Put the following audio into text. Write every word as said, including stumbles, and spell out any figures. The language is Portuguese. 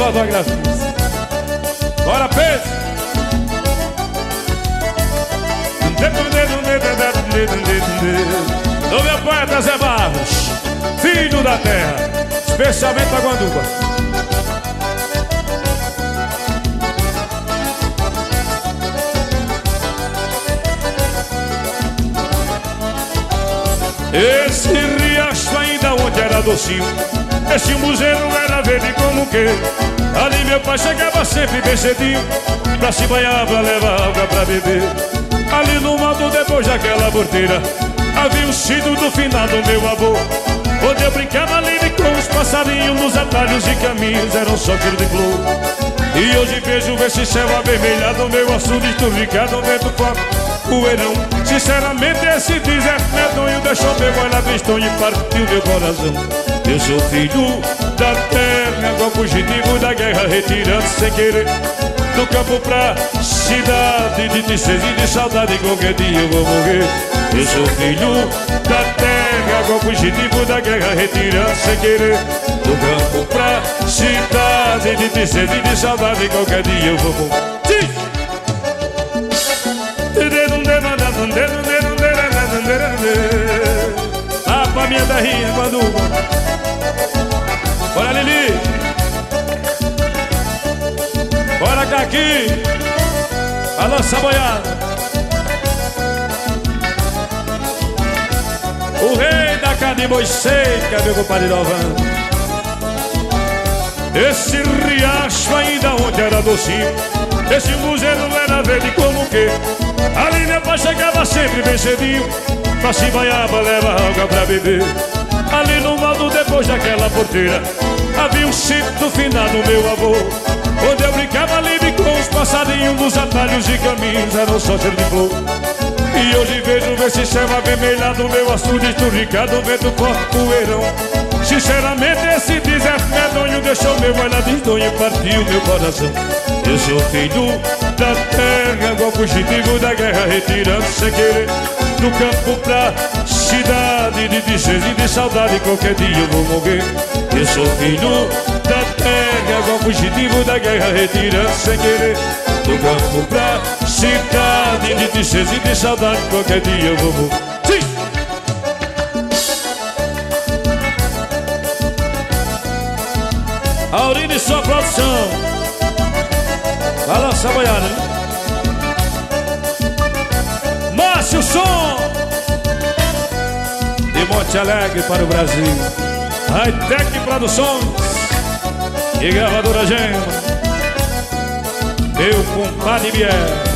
fotografias. Bora, Pedro! Do meu poeta Zé Barros, filho da terra, especialmente pra Guanduba. Esse riacho ainda onde era docinho, esse museiro era verde como que. Ali meu pai chegava sempre bem cedinho, pra se banhar, pra levar água pra beber. Ali no mato depois daquela porteira havia um sítio do finado meu avô, onde eu brincava livre com os passarinhos. Nos atalhos e caminhos eram só tiro de flor. E hoje vejo esse céu avermelhado, meu açude esturricado, vento forte, poeirão. Sinceramente esse deserto medonho deixou meu olhar tristonho e partiu meu coração. Eu sou filho da terra, igual fugitivo da guerra, retirando sem querer do campo pra cidade, de tristeza e de saudade, qualquer dia eu vou morrer. Eu sou filho da terra, igual fugitivo da guerra, retirando sem querer do campo pra cidade, de tristeza e de saudade, qualquer dia eu vou morrer. Ah, pra minha terrinha, Guanduba. Bora, Lili. Bora, Caqui. Alô, Saboiada. O rei da carne de boi seca, meu compadre Dovan. Esse riacho ainda onde era docinho, esse museiro era verde como que. Ali meu pai chegava sempre bem cedinho, pra se banhar, pra levar água pra beber. Ali no mato depois daquela porteira havia um sítio do finado meu avô, onde eu brincava livre com os passarinhos. Nos atalhos e caminhos eram só cheiro de flor. E hoje vejo esse céu avermelhado, meu açude esturricado, vento forte, poeirão. Sinceramente esse deserto medonho deixou meu olhar tristonho e partiu meu coração. Eu sou filho da terra, igual fugitivo da guerra, retirando sem querer do campo pra cidade, de tristeza e de saudade, qualquer dia eu vou morrer. Eu sou filho da terra, igual fugitivo da guerra, retirando sem querer do campo pra cidade, de tristeza e de saudade, qualquer dia eu vou morrer. Sim! Aurine e sua produção. Vai lá, Saboiada, né? Márcio Som de Monte Alegre para o Brasil. Hightech Produções e Gravadora Gema. Meu compadre Biel.